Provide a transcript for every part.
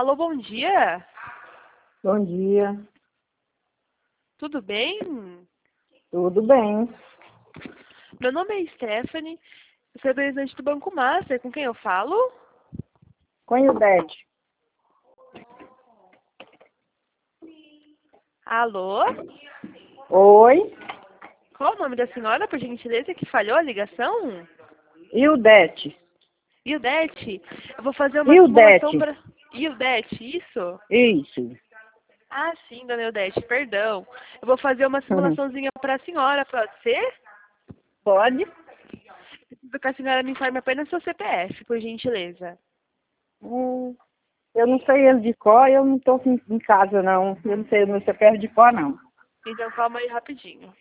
Alô, bom dia. Bom dia, Tudo bem? tudo bem? Meu nome é Stephanie, eu sou representante do Banco Master. Com quem eu falo? Com Ildete. Alô? Oi, Qual o nome da senhora, por gentileza, que falhou a ligação? Ildete. Ildete. Eu vou fazer uma simulação Ildete, para... Ildete, isso? isso. Ah, sim, dona Ildete, perdão. Eu vou fazer uma simulaçãozinha para a senhora, pode ser? Pode? Preciso que a senhora me informe apenas seu CPF, por gentileza. Eu não sei ele de cor, eu não estou em casa, não. Eu não sei o meu CPF de cor, não. Então, calma aí rapidinho.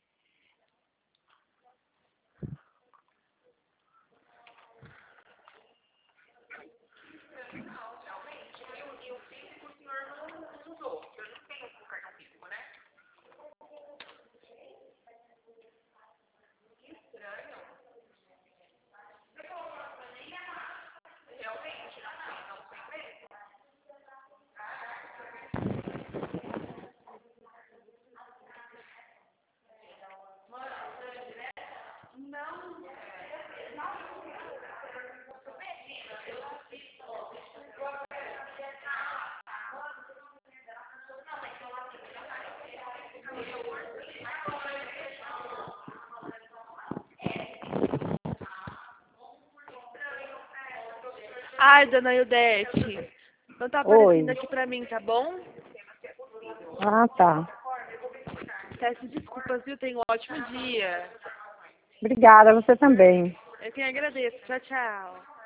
Ai, dona Ildete, não tá aparecendo Oi. aqui pra mim, tá bom? Ah, tá. Peço desculpas, viu? Tenha um ótimo dia. Obrigada, você também. Eu quem agradeço. Tchau, tchau.